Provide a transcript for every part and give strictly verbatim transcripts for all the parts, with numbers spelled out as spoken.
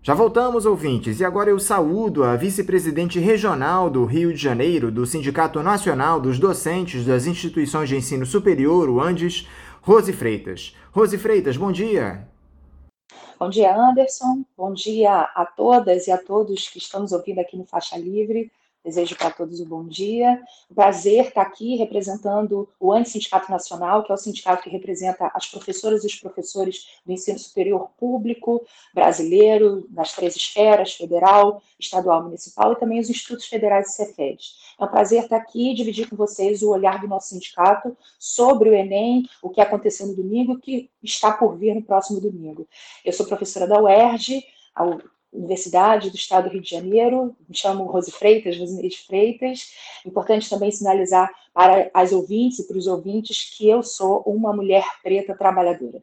Já voltamos, ouvintes, e agora eu saúdo a vice-presidente regional do Rio de Janeiro, do Sindicato Nacional dos Docentes das Instituições de Ensino Superior, o ANDES, Rose Freitas. Rose Freitas, bom dia. Bom dia, Anderson. Bom dia a todas e a todos que estão nos ouvindo aqui no Faixa Livre. Desejo para todos um bom dia. Um prazer estar aqui representando o ANDES Sindicato Nacional, que é o sindicato que representa as professoras e os professores do ensino superior público brasileiro, nas três esferas, federal, estadual, municipal, e também os institutos federais e Cefedes. É um prazer estar aqui e dividir com vocês o olhar do nosso sindicato sobre o Enem, o que aconteceu no domingo e o que está por vir no próximo domingo. Eu sou professora da U E R J, a Universidade do Estado do Rio de Janeiro, me chamo Rose Freitas, Rosineide Freitas. Importante também sinalizar para as ouvintes e para os ouvintes que eu sou uma mulher preta trabalhadora.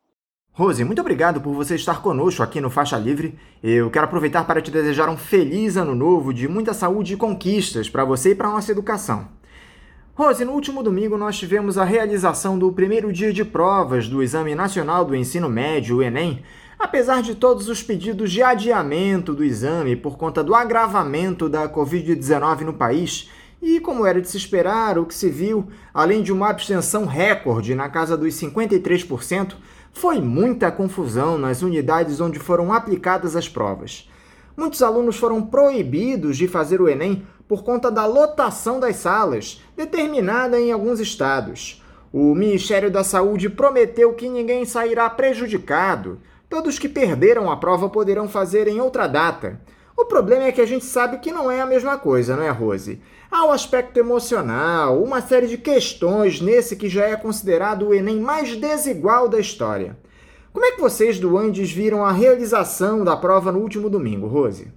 Rose, muito obrigado por você estar conosco aqui no Faixa Livre. Eu quero aproveitar para te desejar um feliz ano novo, de muita saúde e conquistas para você e para a nossa educação. Rose, no último domingo nós tivemos a realização do primeiro dia de provas do Exame Nacional do Ensino Médio, o Enem. Apesar de todos os pedidos de adiamento do exame por conta do agravamento da covid dezenove no país, e como era de se esperar, o que se viu, além de uma abstenção recorde na casa dos cinquenta e três por cento, foi muita confusão nas unidades onde foram aplicadas as provas. Muitos alunos foram proibidos de fazer o Enem por conta da lotação das salas, determinada em alguns estados. O Ministério da Saúde prometeu que ninguém sairá prejudicado. Todos que perderam a prova poderão fazer em outra data. O problema é que a gente sabe que não é a mesma coisa, não é, Rose? Há o aspecto emocional, uma série de questões nesse que já é considerado o Enem mais desigual da história. Como é que vocês do ANDES viram a realização da prova no último domingo, Rose?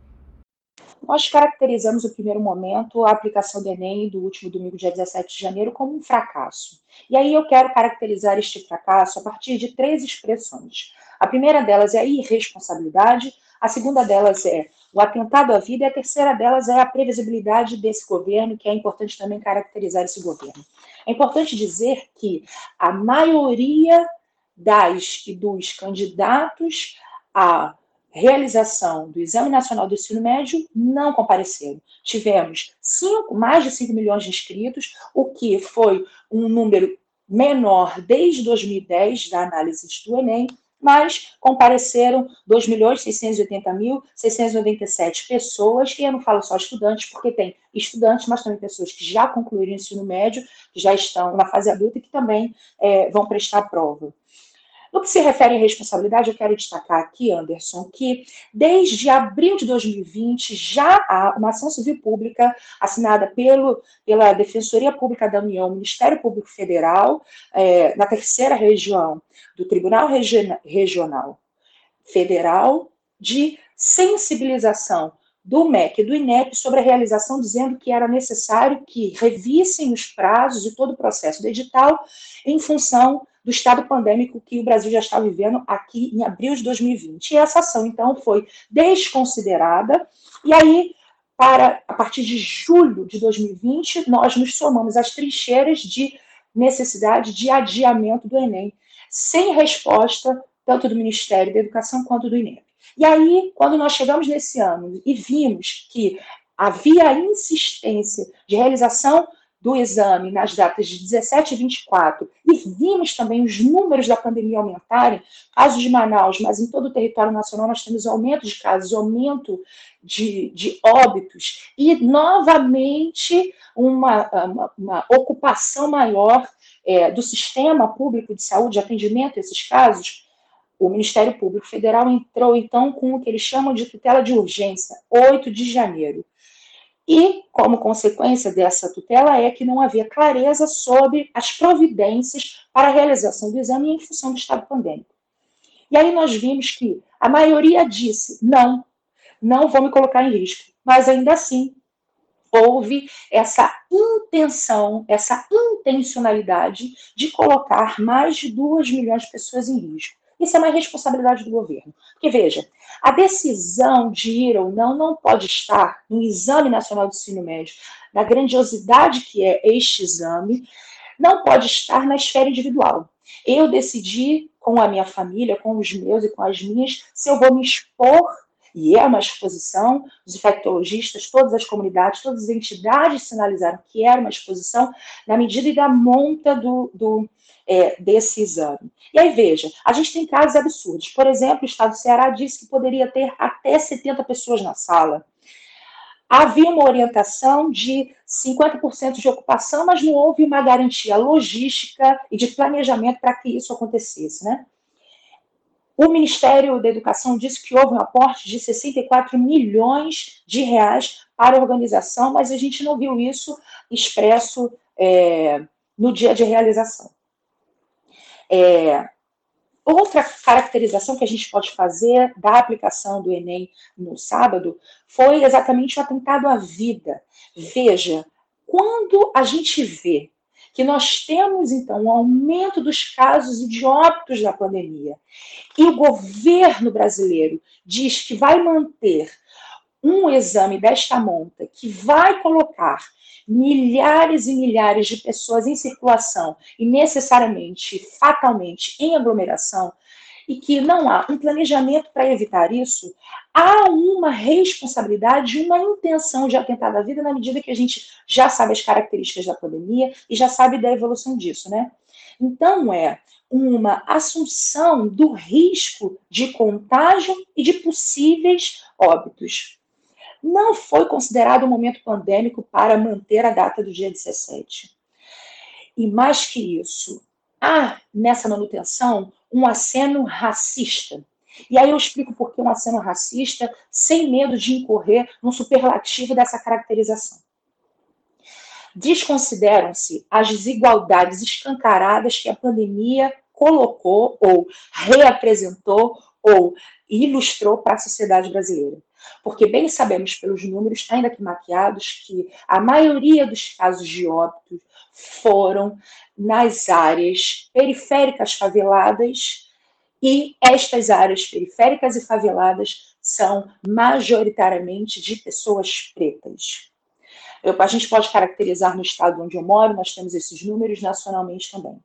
Nós caracterizamos no primeiro momento a aplicação do Enem do último domingo, dia dezessete de janeiro, como um fracasso. E aí eu quero caracterizar este fracasso a partir de três expressões. A primeira delas é a irresponsabilidade, a segunda delas é o atentado à vida e a terceira delas é a previsibilidade desse governo, que é importante também caracterizar esse governo. É importante dizer que a maioria das e dos candidatos a realização do Exame Nacional do Ensino Médio não compareceram. Tivemos cinco, mais de cinco milhões de inscritos, o que foi um número menor desde dois mil e dez, da análise do Enem, mas compareceram dois milhões seiscentos e oitenta mil seiscentos e noventa e sete pessoas, e eu não falo só estudantes, porque tem estudantes, mas também pessoas que já concluíram o ensino médio, que já estão na fase adulta e que também é, vão prestar a prova. No que se refere à responsabilidade, eu quero destacar aqui, Anderson, que desde abril de dois mil e vinte já há uma ação civil pública assinada pelo, pela Defensoria Pública da União, Ministério Público Federal, é, na terceira região do Tribunal Regi- Regional Federal, de sensibilização do M E C e do INEP sobre a realização, dizendo que era necessário que revissem os prazos e todo o processo do edital em função do estado pandêmico que o Brasil já está vivendo aqui em abril de dois mil e vinte. E essa ação, então, foi desconsiderada, e aí, para, a partir de julho de dois mil e vinte, nós nos somamos às trincheiras de necessidade de adiamento do Enem, sem resposta tanto do Ministério da Educação quanto do INEP. E aí, quando nós chegamos nesse ano e vimos que havia insistência de realização do exame nas datas de dezessete e vinte e quatro, e vimos também os números da pandemia aumentarem, casos de Manaus, mas em todo o território nacional nós temos aumento de casos, aumento de, de óbitos, e novamente uma, uma, uma ocupação maior é, do sistema público de saúde, de atendimento a esses casos. O Ministério Público Federal entrou, então, com o que eles chamam de tutela de urgência, oito de janeiro. E, como consequência dessa tutela, é que não havia clareza sobre as providências para a realização do exame em função do estado pandêmico. E aí nós vimos que a maioria disse, não, não vou me colocar em risco. Mas, ainda assim, houve essa intenção, essa intencionalidade de colocar mais de duas milhões de pessoas em risco. Isso é uma responsabilidade do governo. Porque, veja, a decisão de ir ou não não pode estar no Exame Nacional do Ensino Médio, na grandiosidade que é este exame, não pode estar na esfera individual. Eu decidi, com a minha família, com os meus e com as minhas, se eu vou me expor E é uma exposição, os infectologistas, todas as comunidades, todas as entidades sinalizaram que era uma exposição na medida e da monta do, do, é, desse exame. E aí, veja, a gente tem casos absurdos. Por exemplo, o estado do Ceará disse que poderia ter até setenta pessoas na sala. Havia uma orientação de cinquenta por cento de ocupação, mas não houve uma garantia logística e de planejamento para que isso acontecesse, né? O Ministério da Educação disse que houve um aporte de sessenta e quatro milhões de reais para a organização, mas a gente não viu isso expresso é, no dia de realização. É, outra caracterização que a gente pode fazer da aplicação do Enem no sábado foi exatamente o atentado à vida. Veja, quando a gente vê que nós temos, então, um aumento dos casos e de óbitos da pandemia, e o governo brasileiro diz que vai manter um exame desta monta, que vai colocar milhares e milhares de pessoas em circulação e necessariamente, fatalmente, em aglomeração, e que não há um planejamento para evitar isso, há uma responsabilidade, uma intenção de atentado à vida na medida que a gente já sabe as características da pandemia e já sabe da evolução disso, né? Então, é uma assunção do risco de contágio e de possíveis óbitos. Não foi considerado um momento pandêmico para manter a data do dia dezessete. E mais que isso, há nessa manutenção um aceno racista. E aí eu explico por que um aceno racista, sem medo de incorrer no superlativo dessa caracterização. Desconsideram-se as desigualdades escancaradas que a pandemia colocou, ou reapresentou, ou ilustrou para a sociedade brasileira. Porque bem sabemos pelos números, ainda que maquiados, que a maioria dos casos de óbito foram nas áreas periféricas faveladas, e estas áreas periféricas e faveladas são majoritariamente de pessoas pretas. Eu, a gente pode caracterizar no estado onde eu moro, nós temos esses números nacionalmente também.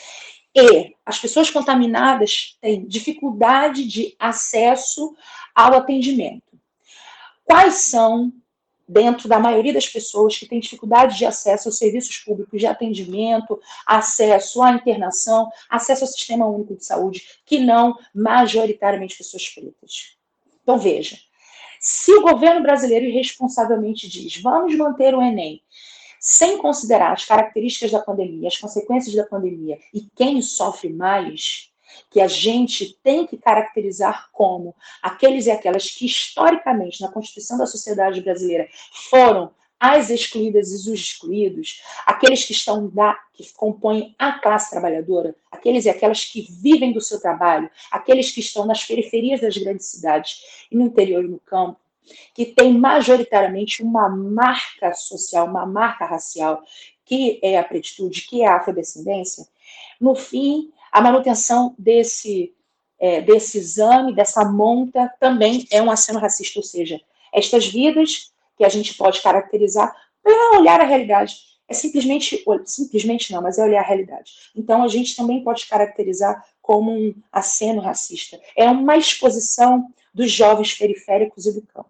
E as pessoas contaminadas têm dificuldade de acesso ao atendimento. Quais são, dentro da maioria das pessoas que têm dificuldade de acesso aos serviços públicos de atendimento, acesso à internação, acesso ao Sistema Único de Saúde, que não majoritariamente pessoas pretas? Então, veja, se o governo brasileiro irresponsavelmente diz vamos manter o Enem sem considerar as características da pandemia, as consequências da pandemia e quem sofre mais, que a gente tem que caracterizar como aqueles e aquelas que historicamente na Constituição da sociedade brasileira foram as excluídas e os excluídos, aqueles que estão da, que compõem a classe trabalhadora, aqueles e aquelas que vivem do seu trabalho, aqueles que estão nas periferias das grandes cidades e no interior e no campo, que tem majoritariamente uma marca social, uma marca racial, que é a pretitude, que é a afrodescendência. No fim, a manutenção desse, é, desse exame, dessa monta, também é um aceno racista, ou seja, estas vidas que a gente pode caracterizar para olhar a realidade. É simplesmente, simplesmente não, mas é olhar a realidade. Então, a gente também pode caracterizar como um aceno racista. É uma exposição dos jovens periféricos e do campo.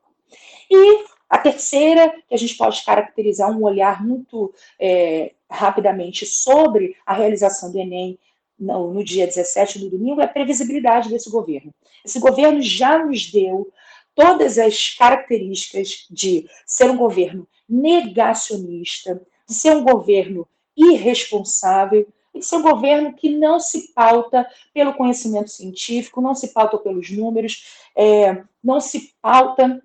E a terceira, que a gente pode caracterizar um olhar muito é, rapidamente sobre a realização do Enem no, no dia dezessete, no domingo, é a previsibilidade desse governo. Esse governo já nos deu todas as características de ser um governo negacionista, de ser um governo irresponsável, e de ser um governo que não se pauta pelo conhecimento científico, não se pauta pelos números, é, não se pauta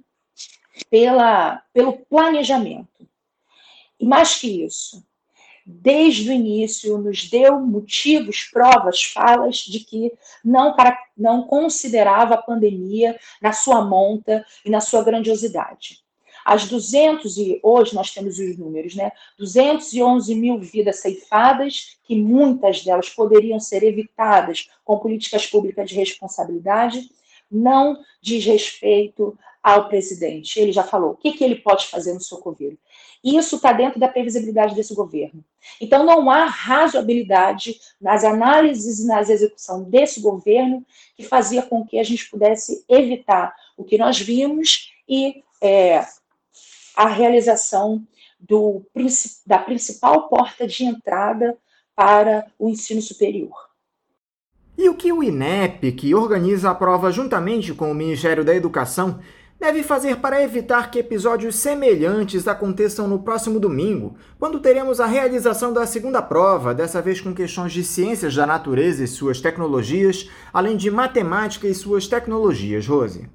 pela, pelo planejamento. E mais que isso, desde o início nos deu motivos, provas, falas de que não, não considerava a pandemia na sua monta e na sua grandiosidade. As duzentos, e hoje nós temos os números, né? duzentas e onze mil vidas ceifadas, que muitas delas poderiam ser evitadas com políticas públicas de responsabilidade, não diz respeito ao presidente. Ele já falou o que, que ele pode fazer no seu governo. Isso está dentro da previsibilidade desse governo. Então, não há razoabilidade nas análises e nas execução desse governo que fazia com que a gente pudesse evitar o que nós vimos e é, a realização do, da principal porta de entrada para o ensino superior. E o que o INEP, que organiza a prova juntamente com o Ministério da Educação, deve fazer para evitar que episódios semelhantes aconteçam no próximo domingo, quando teremos a realização da segunda prova, dessa vez com questões de ciências da natureza e suas tecnologias, além de matemática e suas tecnologias, Rose?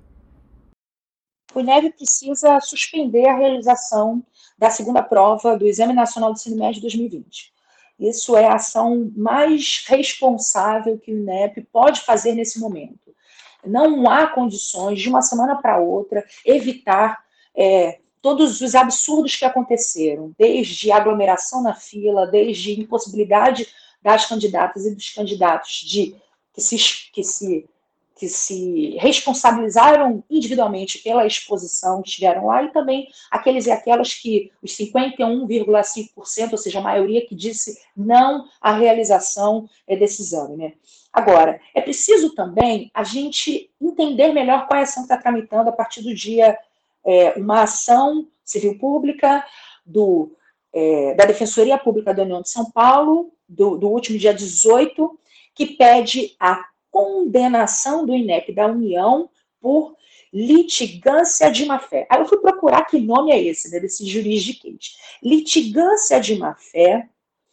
O INEP precisa suspender a realização da segunda prova do Exame Nacional do Ensino Médio dois mil e vinte. Isso é a ação mais responsável que o INEP pode fazer nesse momento. Não há condições, de uma semana para outra, evitar é, todos os absurdos que aconteceram, desde aglomeração na fila, desde impossibilidade das candidatas e dos candidatos de que se, que se, que se responsabilizaram individualmente pela exposição que estiveram lá, e também aqueles e aquelas que, os cinquenta e um vírgula cinco por cento, ou seja, a maioria que disse não à realização é, desse exame, né? Agora, é preciso também a gente entender melhor qual é a ação que está tramitando a partir do dia, é, uma ação civil pública do, é, da Defensoria Pública da União de São Paulo, do, do último dia dezoito, que pede a condenação do INEP da União por litigância de má-fé. Aí eu fui procurar que nome é esse, né, desse juridiquês. Litigância de má-fé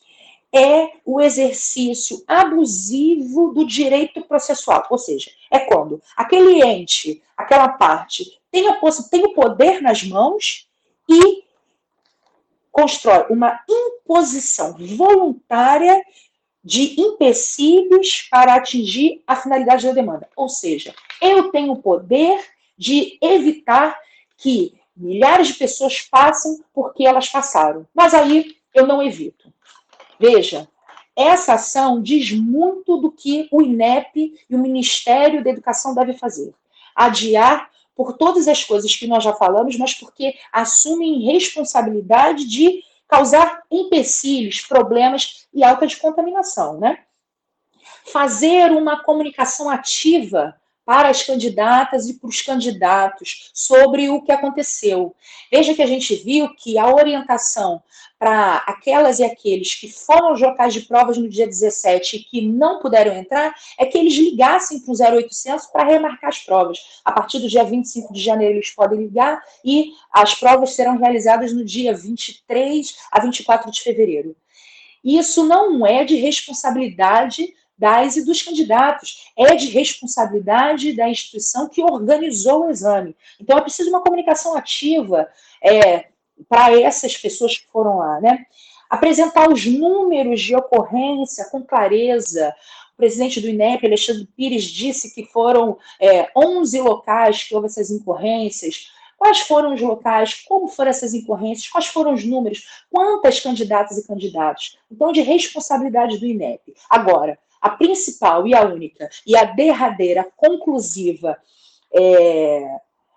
é o exercício abusivo do direito processual, ou seja, é quando aquele ente, aquela parte, tem, a tem o poder nas mãos e constrói uma imposição voluntária de empecilhos para atingir a finalidade da demanda. Ou seja, eu tenho o poder de evitar que milhares de pessoas passem porque elas passaram, mas aí eu não evito. Veja, essa ação diz muito do que o INEP e o Ministério da Educação devem fazer. Adiar por todas as coisas que nós já falamos, mas porque assumem responsabilidade de causar empecilhos, problemas e alta de contaminação, né? Fazer uma comunicação ativa para as candidatas e para os candidatos sobre o que aconteceu. Veja que a gente viu que a orientação para aquelas e aqueles que foram aos locais de provas no dia dezessete e que não puderam entrar, é que eles ligassem para o zero oitocentos para remarcar as provas. A partir do dia vinte e cinco de janeiro eles podem ligar e as provas serão realizadas no dia vinte e três a vinte e quatro de fevereiro. Isso não é de responsabilidade das e dos candidatos, é de responsabilidade da instituição que organizou o exame. Então, é preciso uma comunicação ativa é, para essas pessoas que foram lá, né? Apresentar os números de ocorrência com clareza. O presidente do INEP, Alexandre Pires, disse que foram é, onze locais que houve essas incorrências. Quais foram os locais, como foram essas incorrências, quais foram os números, quantas candidatas e candidatos. Então, de responsabilidade do INEP. Agora, a principal e a única e a derradeira conclusiva é,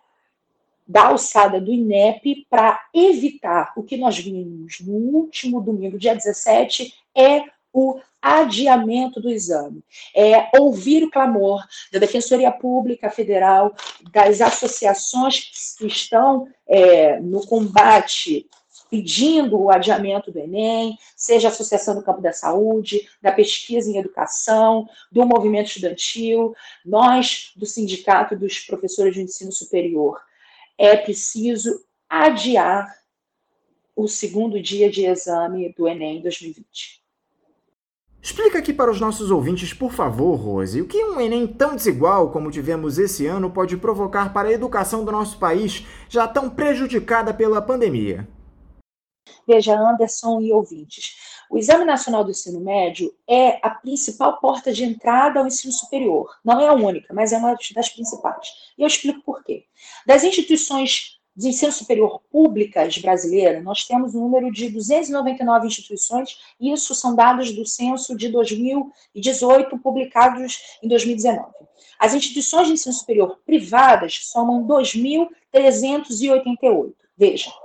da alçada do INEP para evitar o que nós vimos no último domingo, dia dezessete, é o adiamento do exame. É ouvir o clamor da Defensoria Pública Federal, das associações que estão é, no combate pedindo o adiamento do Enem, seja a Associação do Campo da Saúde, da Pesquisa em Educação, do Movimento Estudantil, nós, do Sindicato dos Professores de Ensino Superior. É preciso adiar o segundo dia de exame do Enem dois mil e vinte. Explica aqui para os nossos ouvintes, por favor, Rose, o que um Enem tão desigual como tivemos esse ano pode provocar para a educação do nosso país, já tão prejudicada pela pandemia? Veja, Anderson e ouvintes, o Exame Nacional do Ensino Médio é a principal porta de entrada ao ensino superior. Não é a única, mas é uma das principais. E eu explico por quê. Das instituições de ensino superior públicas brasileiras, nós temos um número de duzentas e noventa e nove instituições, e isso são dados do censo de dois mil e dezoito, publicados em dois mil e dezenove. As instituições de ensino superior privadas somam dois mil trezentos e oitenta e oito. Veja,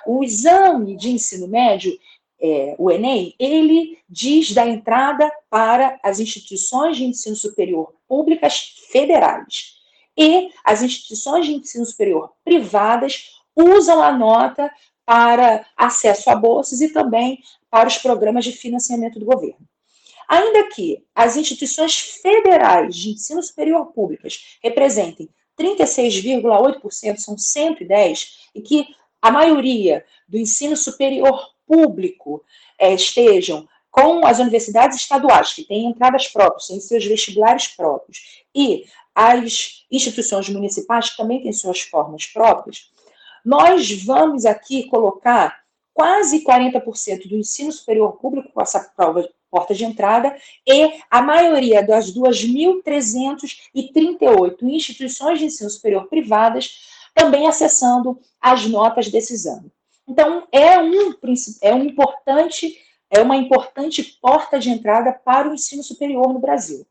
O exame de ensino médio, é, o Enem, ele diz da entrada para as instituições de ensino superior públicas federais. E as instituições de ensino superior privadas usam a nota para acesso a bolsas e também para os programas de financiamento do governo. Ainda que as instituições federais de ensino superior públicas representem trinta e seis vírgula oito por cento, são cento e dez, e que a maioria do ensino superior público é, estejam com as universidades estaduais, que têm entradas próprias, têm seus vestibulares próprios, e as instituições municipais, que também têm suas formas próprias, nós vamos aqui colocar quase quarenta por cento do ensino superior público com essa prova, porta de entrada, e a maioria das duas mil trezentas e trinta e oito instituições de ensino superior privadas também acessando as notas desse exame. Então, é, um, é, um importante, é uma importante porta de entrada para o ensino superior no Brasil.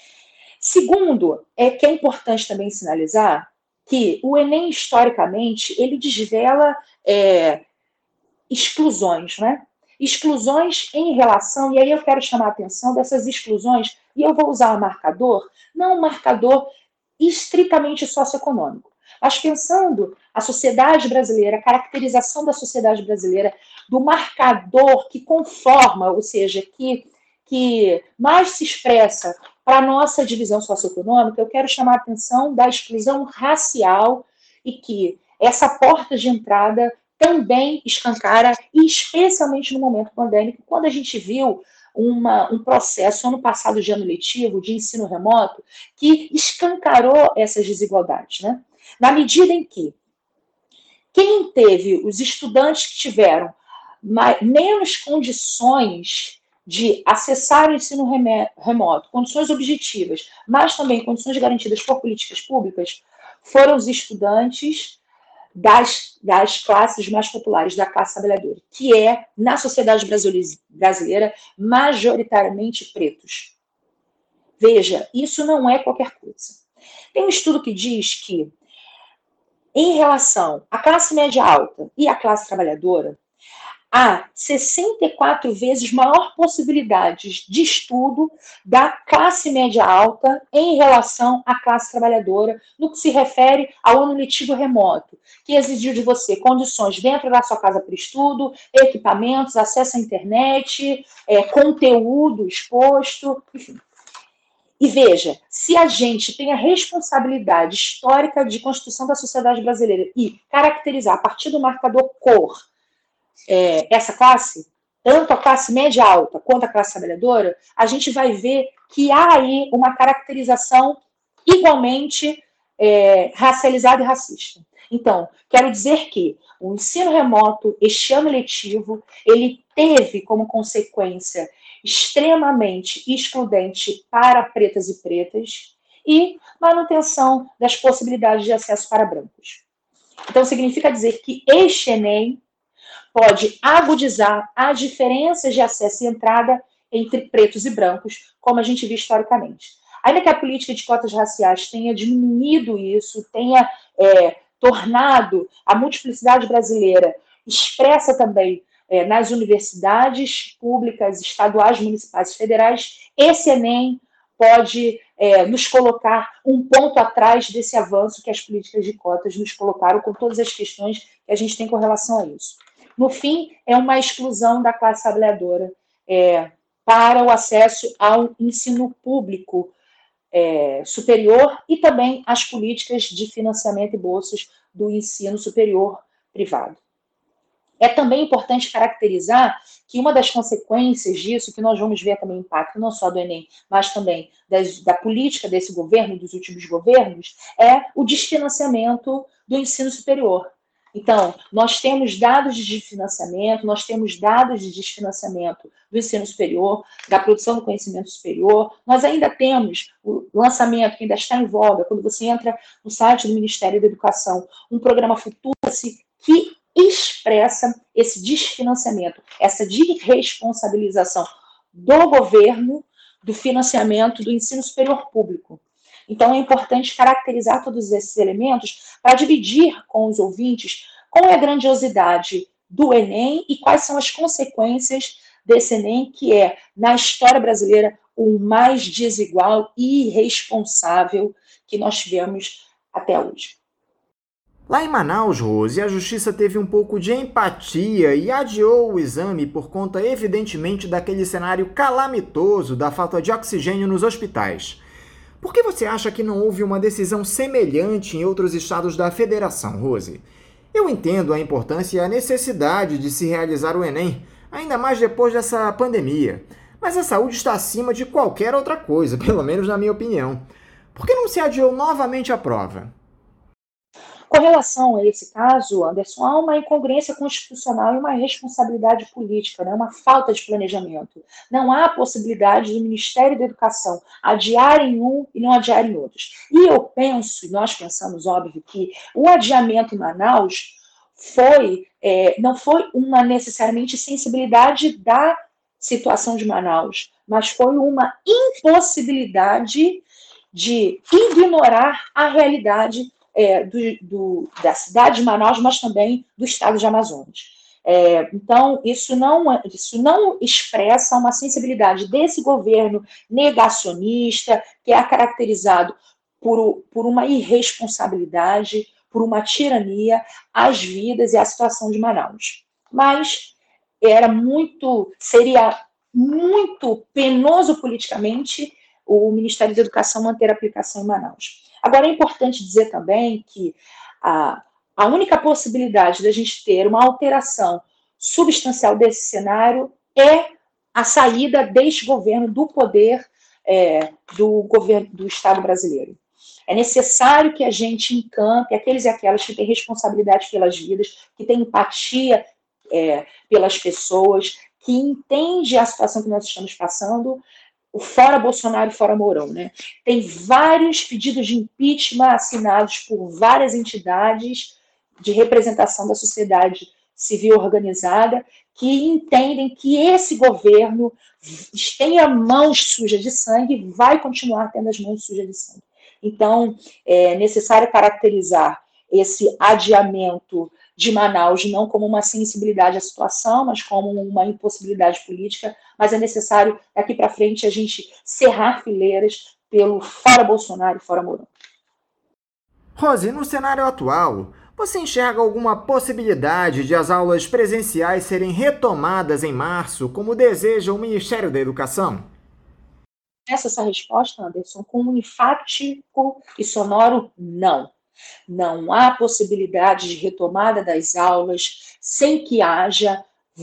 Segundo, é que é importante também sinalizar que o Enem, historicamente, ele desvela é, exclusões, né? Exclusões em relação, e aí eu quero chamar a atenção dessas exclusões, e eu vou usar um marcador, não um marcador estritamente socioeconômico, mas pensando a sociedade brasileira, a caracterização da sociedade brasileira, do marcador que conforma, ou seja, que, que mais se expressa para a nossa divisão socioeconômica, eu quero chamar a atenção da exclusão racial e que essa porta de entrada também escancara, e especialmente no momento pandêmico, quando a gente viu uma, um processo, ano passado de ano letivo, de ensino remoto, que escancarou essas desigualdades, né? Na medida em que quem teve, os estudantes que tiveram mais, menos condições de acessar o ensino remoto, condições objetivas, mas também condições garantidas por políticas públicas, foram os estudantes Das, das classes mais populares, da classe trabalhadora, que é, na sociedade brasileira, majoritariamente pretos. Veja, isso não é qualquer coisa. Tem um estudo que diz que, em relação à classe média alta e à classe trabalhadora, há sessenta e quatro vezes maior possibilidade de estudo da classe média alta em relação à classe trabalhadora, no que se refere ao ano letivo remoto, que exigiu de você condições dentro da sua casa para estudo, equipamentos, acesso à internet, é, conteúdo exposto, enfim. E veja, se a gente tem a responsabilidade histórica de construção da sociedade brasileira e caracterizar a partir do marcador cor É, essa classe, tanto a classe média alta quanto a classe trabalhadora, a gente vai ver que há aí uma caracterização igualmente é, racializada e racista. Então, quero dizer que o ensino remoto, este ano letivo, ele teve como consequência extremamente excludente para pretas e pretas e manutenção das possibilidades de acesso para brancos. Então, significa dizer que este Enem pode agudizar as diferenças de acesso e entrada entre pretos e brancos, como a gente viu historicamente. Ainda que a política de cotas raciais tenha diminuído isso, tenha é, tornado a multiplicidade brasileira expressa também é, nas universidades públicas, estaduais, municipais e federais, esse Enem pode é, nos colocar um ponto atrás desse avanço que as políticas de cotas nos colocaram, com todas as questões que a gente tem com relação a isso. No fim, é uma exclusão da classe trabalhadora é, para o acesso ao ensino público é, superior e também às políticas de financiamento e bolsas do ensino superior privado. É também importante caracterizar que uma das consequências disso, que nós vamos ver também impacto não só do Enem, mas também das, da política desse governo, dos últimos governos, é o desfinanciamento do ensino superior. Então, nós temos dados de desfinanciamento, nós temos dados de desfinanciamento do ensino superior, da produção do conhecimento superior, nós ainda temos o lançamento, que ainda está em voga, quando você entra no site do Ministério da Educação, um programa Futura-se que expressa esse desfinanciamento, essa desresponsabilização do governo do financiamento do ensino superior público. Então, é importante caracterizar todos esses elementos para dividir com os ouvintes qual é a grandiosidade do Enem e quais são as consequências desse Enem, que é, na história brasileira, o mais desigual e irresponsável que nós tivemos até hoje. Lá em Manaus, Rose, a justiça teve um pouco de empatia e adiou o exame por conta, evidentemente, daquele cenário calamitoso da falta de oxigênio nos hospitais. Por que você acha que não houve uma decisão semelhante em outros estados da federação, Rose? Eu entendo a importância e a necessidade de se realizar o Enem, ainda mais depois dessa pandemia. Mas a saúde está acima de qualquer outra coisa, pelo menos na minha opinião. Por que não se adiou novamente a prova? Com relação a esse caso, Anderson, há uma incongruência constitucional e uma responsabilidade política, né? Uma falta de planejamento. Não há possibilidade do Ministério da Educação adiar em um e não adiar em outros. E eu penso, e nós pensamos, óbvio, que o adiamento em Manaus foi, é, não foi uma necessariamente sensibilidade da situação de Manaus, mas foi uma impossibilidade de ignorar a realidade É, do, do, da cidade de Manaus, mas também do estado de Amazonas. É, então, isso não, isso não expressa uma sensibilidade desse governo negacionista, que é caracterizado por, por uma irresponsabilidade, por uma tirania às vidas e à situação de Manaus. Mas era muito, seria muito penoso politicamente o Ministério da Educação manter a aplicação em Manaus. Agora, é importante dizer também que a, a única possibilidade da gente ter uma alteração substancial desse cenário é a saída deste governo do poder é, do governo do Estado brasileiro. É necessário que a gente encampe aqueles e aquelas que têm responsabilidade pelas vidas, que têm empatia é, pelas pessoas, que entende a situação que nós estamos passando, o fora Bolsonaro e fora Mourão, né? Tem vários pedidos de impeachment assinados por várias entidades de representação da sociedade civil organizada que entendem que esse governo tenha mãos sujas de sangue e vai continuar tendo as mãos sujas de sangue. Então, é necessário caracterizar esse adiamento de Manaus não como uma sensibilidade à situação, mas como uma impossibilidade política, mas é necessário, daqui para frente, a gente cerrar fileiras pelo fora Bolsonaro e fora Mourão. Rose, no cenário atual, você enxerga alguma possibilidade de as aulas presenciais serem retomadas em março, como deseja o Ministério da Educação? Essa, essa resposta, Anderson, com um enfático e sonoro não. Não há possibilidade de retomada das aulas sem que haja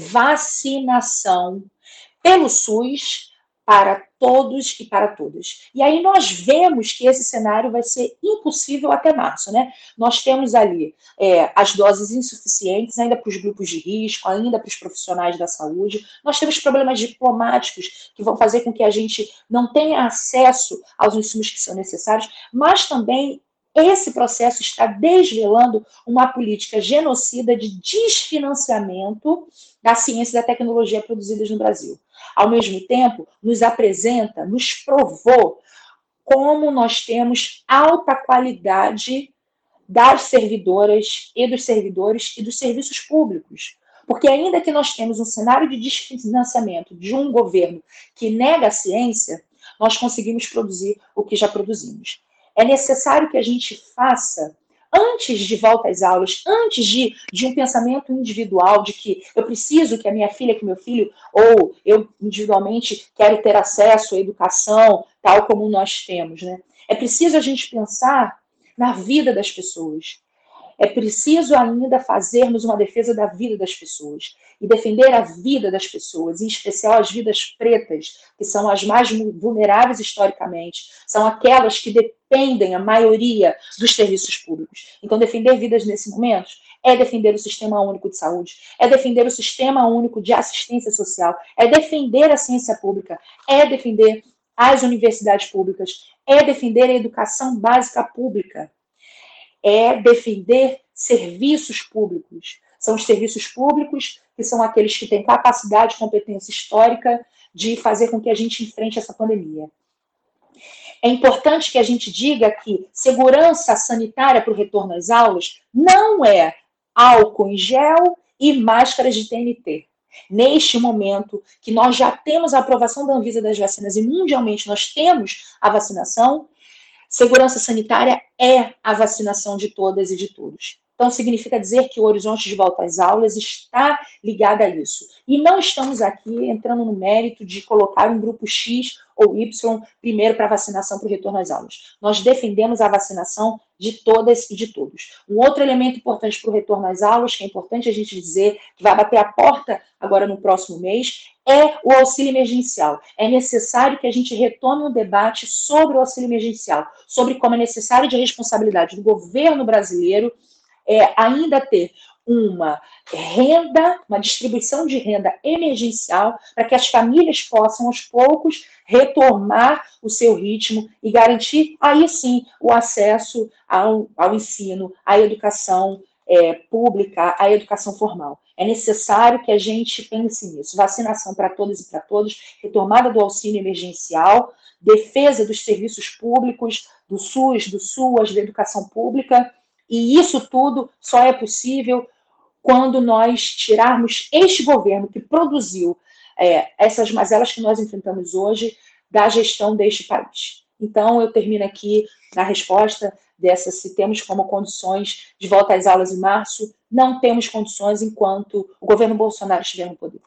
vacinação pelo SUS para todos e para todas. E aí nós vemos que esse cenário vai ser impossível até março, né? Nós temos ali é, as doses insuficientes, ainda para os grupos de risco, ainda para os profissionais da saúde. Nós temos problemas diplomáticos que vão fazer com que a gente não tenha acesso aos insumos que são necessários, mas também esse processo está desvelando uma política genocida de desfinanciamento da ciência e da tecnologia produzidas no Brasil. Ao mesmo tempo, nos apresenta, nos provou como nós temos alta qualidade das servidoras e dos servidores e dos serviços públicos. Porque ainda que nós temos um cenário de desfinanciamento de um governo que nega a ciência, nós conseguimos produzir o que já produzimos. É necessário que a gente faça, antes de volta às aulas, antes de, de um pensamento individual, de que eu preciso que a minha filha, que meu filho, ou eu individualmente quero ter acesso à educação, tal como nós temos, né? É preciso a gente pensar na vida das pessoas. É preciso ainda fazermos uma defesa da vida das pessoas e defender a vida das pessoas, em especial as vidas pretas, que são as mais vulneráveis historicamente, são aquelas que dependem, a maioria, dos serviços públicos. Então, defender vidas nesse momento é defender o Sistema Único de Saúde, é defender o Sistema Único de Assistência Social, é defender a ciência pública, é defender as universidades públicas, é defender a educação básica pública, é defender serviços públicos. São os serviços públicos que são aqueles que têm capacidade, competência histórica de fazer com que a gente enfrente essa pandemia. É importante que a gente diga que segurança sanitária para o retorno às aulas não é álcool em gel e máscaras de T N T. Neste momento que nós já temos a aprovação da Anvisa das vacinas e mundialmente nós temos a vacinação, segurança sanitária é a vacinação de todas e de todos. Então, significa dizer que o horizonte de volta às aulas está ligado a isso. E não estamos aqui entrando no mérito de colocar um grupo X ou Y primeiro para a vacinação para o retorno às aulas. Nós defendemos a vacinação de todas e de todos. Um outro elemento importante para o retorno às aulas, que é importante a gente dizer, que vai bater a porta agora no próximo mês, é o auxílio emergencial. É necessário que a gente retome um debate sobre o auxílio emergencial, sobre como é necessário de responsabilidade do governo brasileiro É, ainda ter uma renda, uma distribuição de renda emergencial para que as famílias possam, aos poucos, retomar o seu ritmo e garantir, aí sim, o acesso ao, ao ensino, à educação é, pública, à educação formal. É necessário que a gente pense nisso. Vacinação para todas e para todos, retomada do auxílio emergencial, defesa dos serviços públicos, do SUS, do SUAS, da educação pública. E isso tudo só é possível quando nós tirarmos este governo que produziu é, essas mazelas que nós enfrentamos hoje da gestão deste país. Então, eu termino aqui na resposta dessa, se temos como condições de volta às aulas em março, não temos condições enquanto o governo Bolsonaro estiver no poder.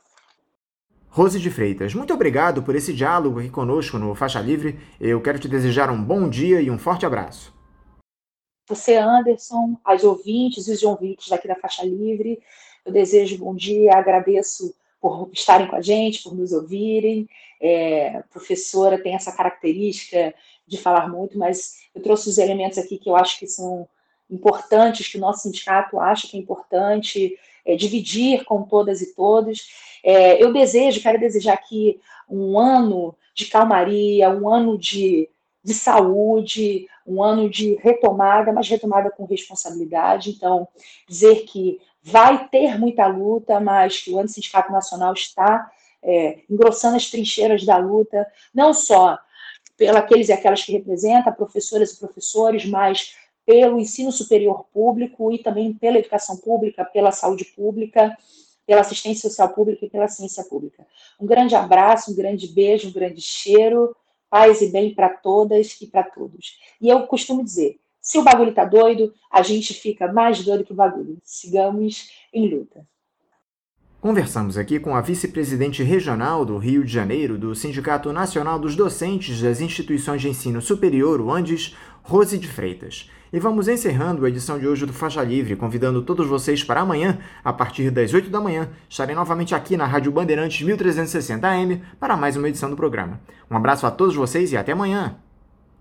Rose de Freitas, muito obrigado por esse diálogo aqui conosco no Faixa Livre. Eu quero te desejar um bom dia e um forte abraço. Você, Anderson, as ouvintes e os ouvintes daqui da Faixa Livre, eu desejo bom dia, agradeço por estarem com a gente, por nos ouvirem. É, a professora tem essa característica de falar muito, mas eu trouxe os elementos aqui que eu acho que são importantes, que o nosso sindicato acha que é importante é, dividir com todas e todos. É, eu desejo, quero desejar aqui um ano de calmaria, um ano de de saúde, um ano de retomada, mas retomada com responsabilidade. Então, dizer que vai ter muita luta, mas que o Antissindicato Nacional está é, engrossando as trincheiras da luta, não só pelos aqueles e aquelas que representa, professoras e professores, mas pelo ensino superior público e também pela educação pública, pela saúde pública, pela assistência social pública e pela ciência pública. Um grande abraço, um grande beijo, um grande cheiro, paz e bem para todas e para todos. E eu costumo dizer, se o bagulho tá doido, a gente fica mais doido que o bagulho. Sigamos em luta. Conversamos aqui com a vice-presidente regional do Rio de Janeiro do Sindicato Nacional dos Docentes das Instituições de Ensino Superior, o ANDES, Rose de Freitas. E vamos encerrando a edição de hoje do Faixa Livre, convidando todos vocês para amanhã, a partir das oito da manhã, estarem novamente aqui na Rádio Bandeirantes mil trezentos e sessenta A M para mais uma edição do programa. Um abraço a todos vocês e até amanhã!